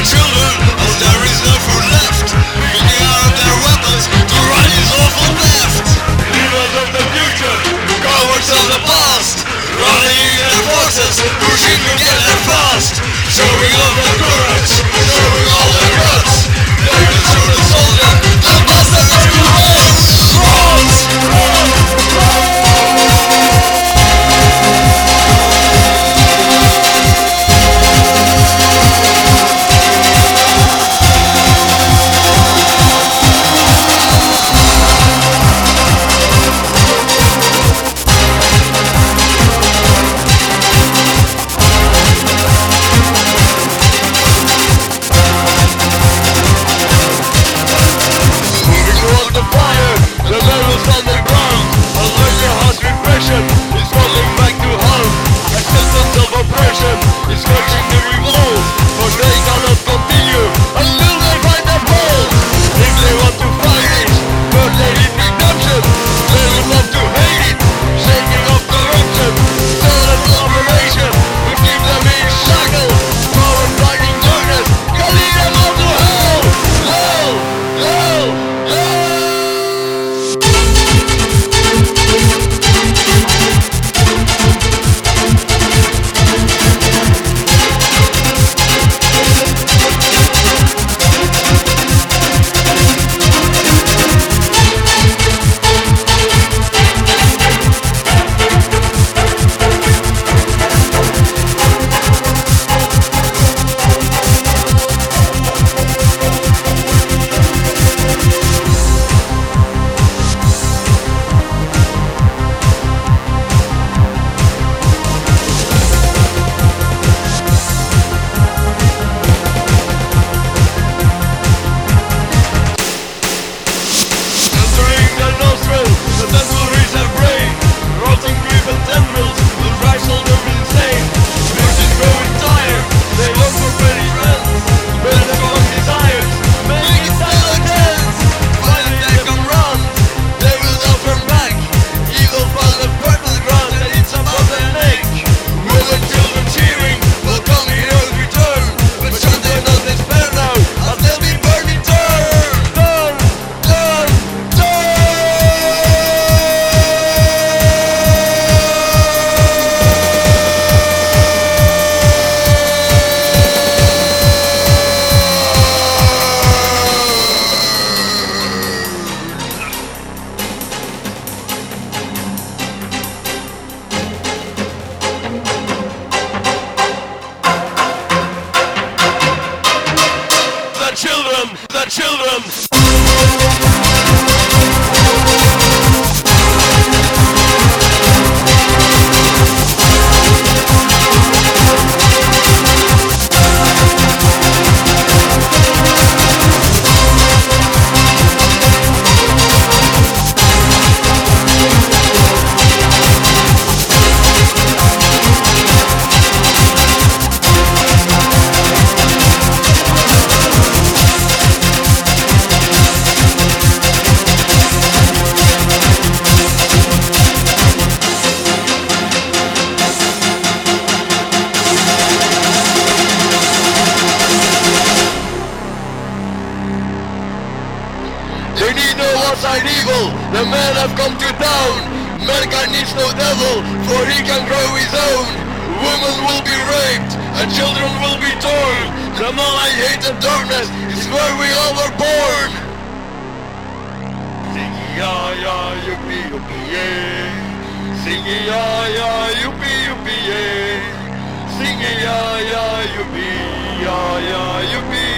children, as there is no food left, picking out their weapons to run his awful theft. Heroes of the future, cowards of the past, rallying their forces, pushing together fast, showing off their courage, showing all their guts. They will show the soldier, the master of the world. The children. They need no outside evil, the men have come to town. Mankind needs no devil, for he can grow his own. Women will be raped, and children will be torn. The I hate the darkness, is where we all were born. Singing ya ya yuppie yuppie yeah. Singing ya ya yuppie yuppie yeah. Singing ya ya yuppie ya ya yuppie.